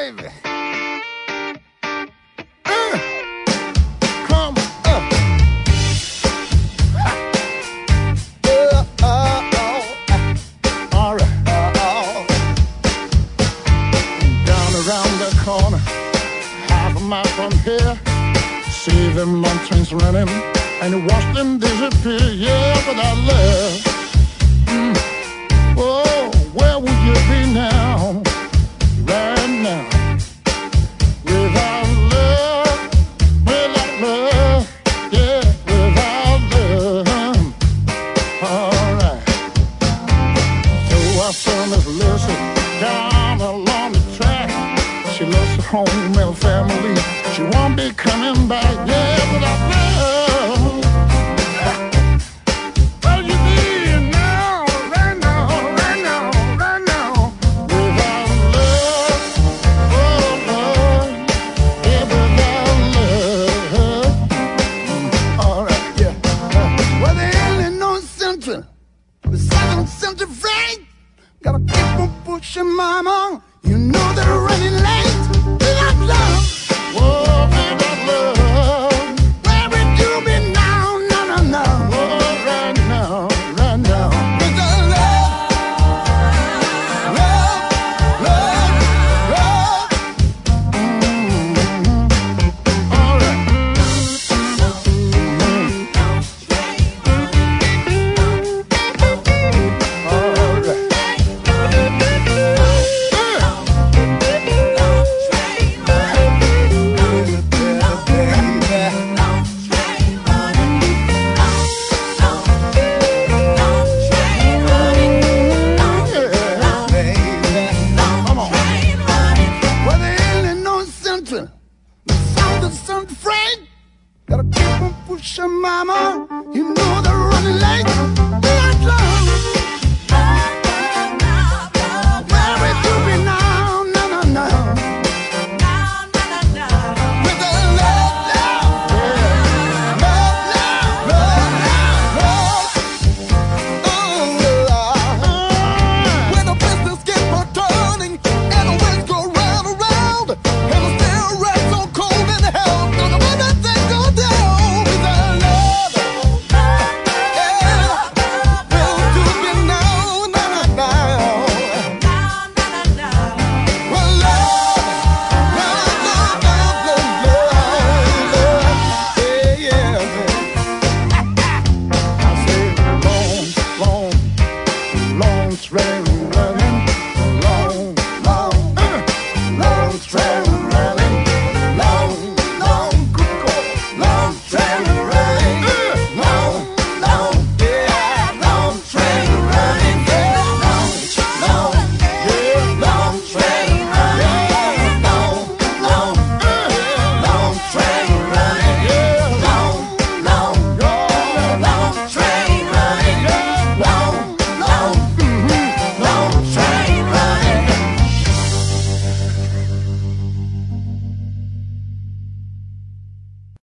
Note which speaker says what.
Speaker 1: baby. Come up. All right. Down around the corner, half a mile from here. See them long trains running, and you watch them disappear. Yeah, without love. Oh, where would you be now? Right now. Without love, yeah, without love. All right. So our son is Lucy down along the track. She loves her home and family. She won't be coming back, yeah, without love. What you need now, right now, right now, right now. Without love, oh Lord, yeah, without love. All right, yeah. Well, the Illinois Central, the Southern Central Freight, gotta keep on pushing, mama. You know they're running late. Without love. Whoa, without love. Where would you be now? No, no, no. Oh, right now, right now. Without love. Love, love, love. All right. All right. Gotta keep on pushing, mama. You know they're running late. Without love. Where would you be now? No, no, no. Without love, love. Yeah. Love, love, love, love. Oh, love. When the business gets more turning and the winds go round and round, and the steel rest so cold in hell, gonna let that thing go down. Without love, yeah. Will you be now? No, no, no. Well, love, love, love, love, love, yeah, yeah. I say long, long, long train running.